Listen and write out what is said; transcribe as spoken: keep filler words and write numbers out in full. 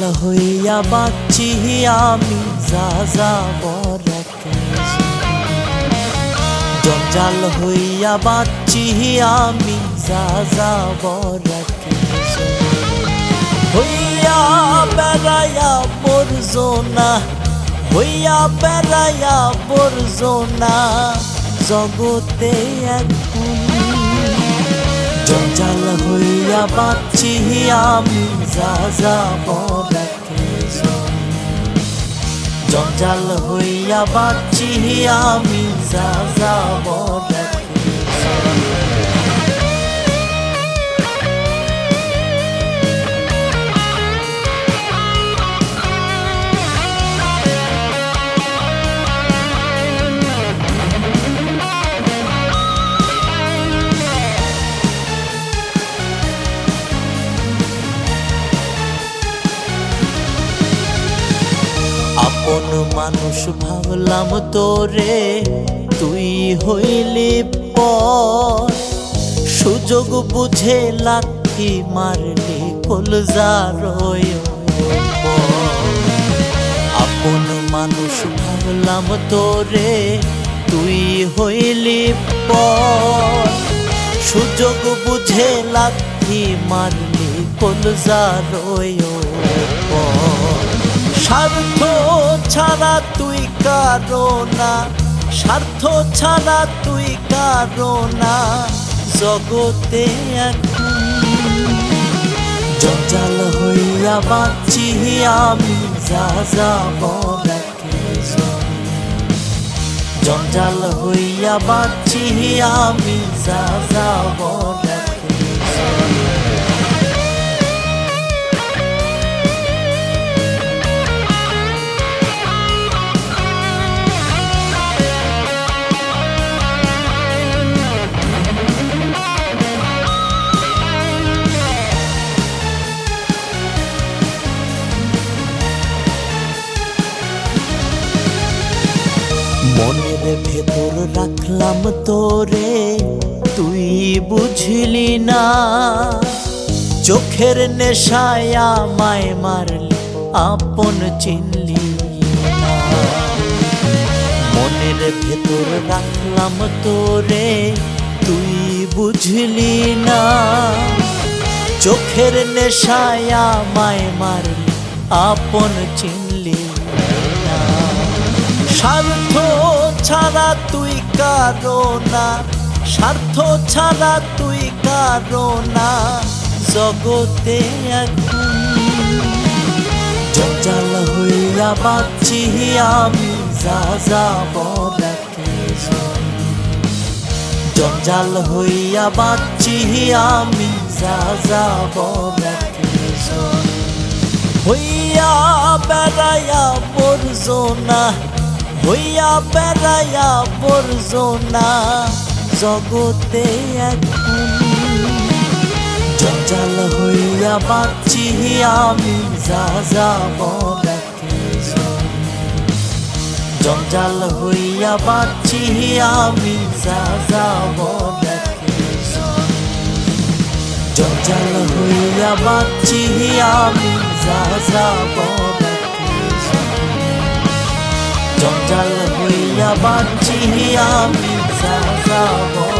হইয়া বাঁচি আমি যাযাবর জঞ্জাল হইয়া বাঁচি আমি যাযাবর হইয়া বেড়াইয়া বর্জনা হইয়া বেড়াইয়া বর্জনা জগতে এখন জঞ্জাল হইয়া বাঁচি আমি যাযাবর জঞ্জাল হইয়া বাঁচি আমি যাযাবর আপন মানুষ ভাবলাম তোরে তুই হইলি পর সুযোগ বুঝে লাথি মারলি কলজার আপন মানুষ ভাবলাম তোরে তুই হইলি পর সুযোগ বুঝে লাথি মারলি কলজার স্বার্থ ছাড়া তুই কারো না স্বার্থ ছাড়া তুই কারো না জগতে জঞ্জাল হইয়া বাঁচি আমি যাযাবর জঞ্জাল হইয়া বাঁচি আমি যাযাবর মনের ভেতর রাখলাম তোরে তুই বুঝলি না চোখের নেশায় আমায় মারলি আপন চিনলি না মনের ভেতর রাখলাম তোরে তুই বুঝলি না চোখের নেশায় আমায় মারলি আপন চিনলি না স্বার্থ ছাড়া তুই কারো না স্বার্থ ছাড়া তুই কারো না জগতে এখন জঞ্জাল হইয়া বাঁচি আমি যাযাবর জঞ্জাল হইয়া বাঁচি আমি যাযাবর হইয়া বেড়াইয়া বর্জনা হইয়া বেড়াইয়া বর্জনা জগতে এখন জঞ্জাল হইয়া বাঁচি আমি যাযাবর জঞ্জাল হইয়া বাঁচি আমি যাযাবর জঞ্জাল হইয়া বাঁচি আমি যাযাবর জঞ্জাল হইয়া বাঁচি আমি যাযাবর